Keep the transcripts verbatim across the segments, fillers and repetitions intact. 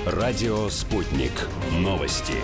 Радио «Спутник». Новости.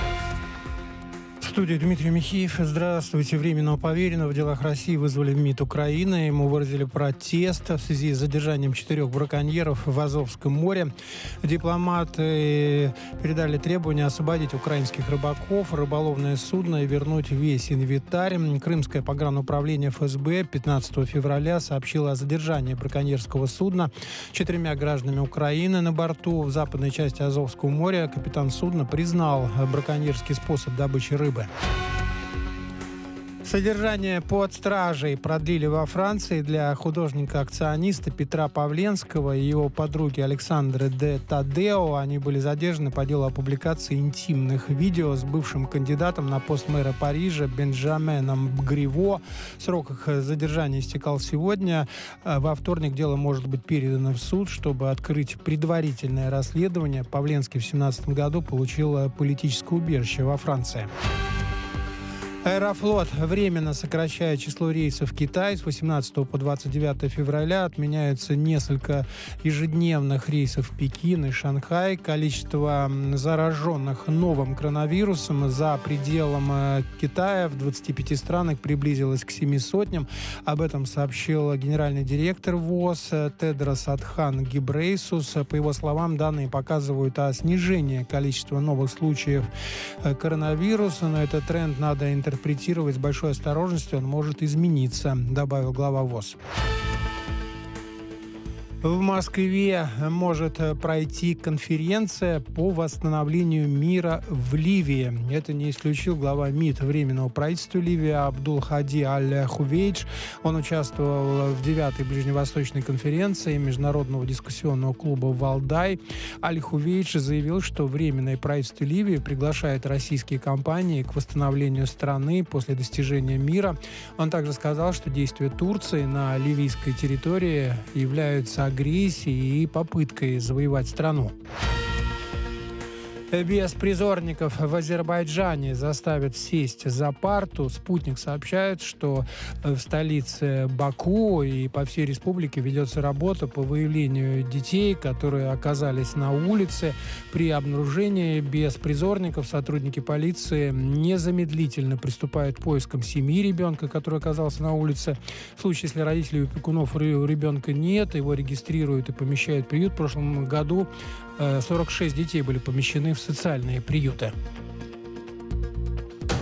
В студии Дмитрий Михеев. Здравствуйте. Временного поверенного в делах России вызвали в МИД Украины. Ему выразили протест в связи с задержанием четырех браконьеров в Азовском море. Дипломаты передали требование освободить украинских рыбаков, рыболовное судно и вернуть весь инвентарь. Крымское погрануправление эф эс бэ пятнадцатого февраля сообщило о задержании браконьерского судна четырьмя гражданами Украины на борту. В западной части Азовского моря капитан судна признал браконьерский способ добычи рыбы. Содержание под стражей продлили во Франции для художника-акциониста Петра Павленского и его подруги Александры де Тадео. Они были задержаны по делу о публикации интимных видео с бывшим кандидатом на пост мэра Парижа Бенжаменом Гриво. Срок их задержания истекал сегодня. Во вторник дело может быть передано в суд, чтобы открыть предварительное расследование. Павленский в две тысячи семнадцатом году получил политическое убежище во Франции. Аэрофлот временно сокращает число рейсов в Китай. С восемнадцатого по двадцать девятое февраля отменяются несколько ежедневных рейсов в Пекин и Шанхай. Количество зараженных новым коронавирусом за пределом Китая в двадцати пяти странах приблизилось к семи сотням. Об этом сообщил генеральный директор ВОЗ Тедрос Адхан Гебрейсус. По его словам, данные показывают о снижении количества новых случаев коронавируса, но этот тренд надо интерпретировать интерпретировать с большой осторожностью, он может измениться, добавил глава ВОЗ. В Москве может пройти конференция по восстановлению мира в Ливии. Это не исключил глава МИД Временного правительства Ливии Абдул-Хади Аль-Хувейдж. Он участвовал в девятой ближневосточной конференции Международного дискуссионного клуба «Валдай». Аль-Хувейдж заявил, что Временное правительство Ливии приглашает российские компании к восстановлению страны после достижения мира. Он также сказал, что действия Турции на ливийской территории являются агрессией и попыткой завоевать страну. Беспризорников в Азербайджане заставят сесть за парту. «Спутник» сообщает, что в столице Баку и по всей республике ведется работа по выявлению детей, которые оказались на улице. При обнаружении беспризорников сотрудники полиции незамедлительно приступают к поискам семьи ребенка, который оказался на улице. В случае, если родителей и опекунов у ребенка нет, его регистрируют и помещают в приют. В прошлом году сорок шесть детей были помещены в социальные приюты.